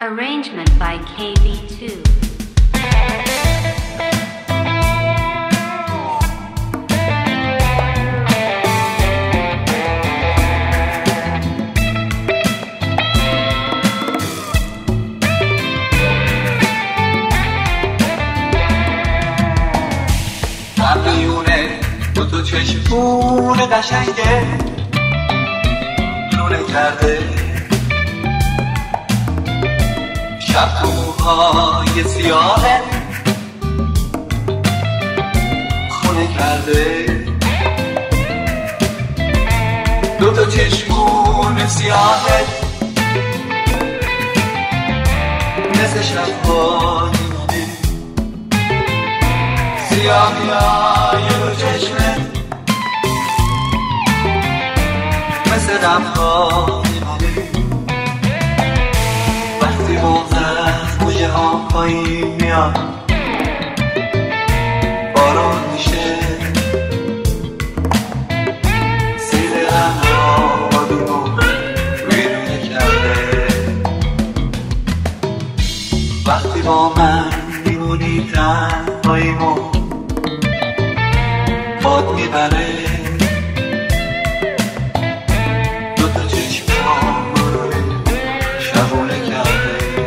Arrangement by KB2. میونه تو چشمون قشنگه لونه کرده شب تو موهای سیاهه خونه کرده دو چشمون سیاهه مثل شب‌های مونه سیاهی های دو چشمه مثل غم‌های مونه وقتی بغض از موجه ها پایین میاد باران میشه سیل غم را آدونو ویرونه کرده وقتی با من میمونی تنهاییمو باد میبره دوتا چشمام رو شبونه کرده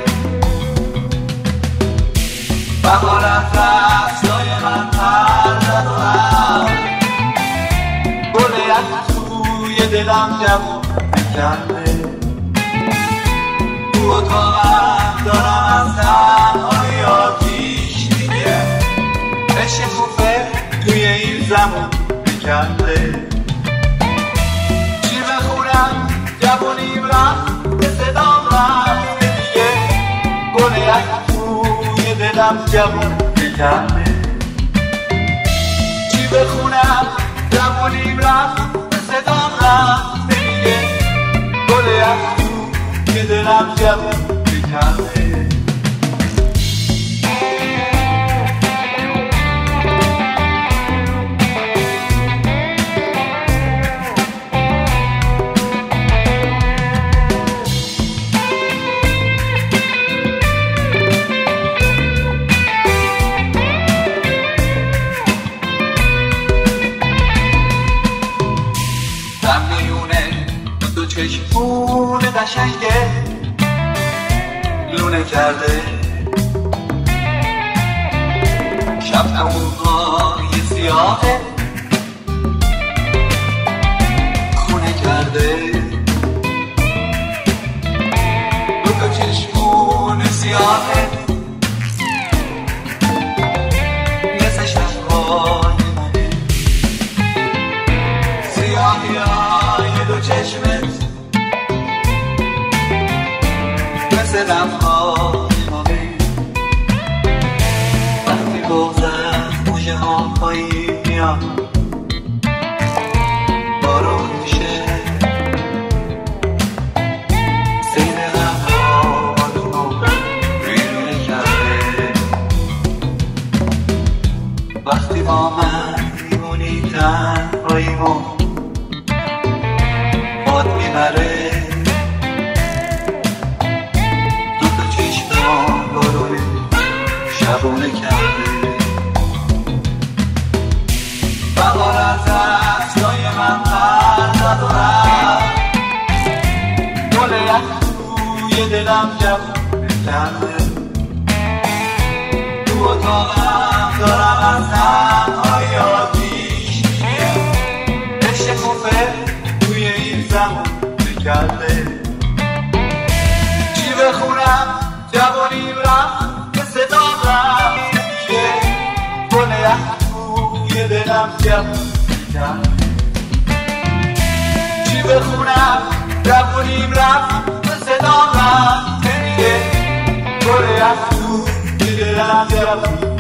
بهار از دستای من پر زد و رفت گل یک توی دلم جوون کرده تو اتاقم دارم از تنهایی آتیش میگه بشکوفه توی این زمان بکنده چی بخورم جوونیم رفت به صدام رفت دیگه گل یک توی دلم جوون بکنده چی بخونم جوونیم رفت به صدام رفت دیگه گل یک توی دلم جوون بکنده چشمون قشنگه لونه کرده شب موهای سیاهه خونه کرده دوتا چشمون سیاهه مثل شب‌های مونه سیاهی های دو چشمه مثل غم‌های مانه وقتی بغض از موجه ها پایین میاد بارون میشه سیل غم‌ها آدونو ویرونه کرده وقتی با من میمونی تنهاییمو باد میبره شبونه کرده بهار از دستای من پر زد و رفت گل یک توی دلم جوون کرده تو اتاقم دارم از تنهایی آتیش میگه بشکوفه توی این زمان بکرده چی بخونم جوونیم رفت صدام رفت دیگه گل یک توی دلم جوون کرده چی بخونم جوونیم رفت صدام رفت دیگه گل یک توی دلم جوون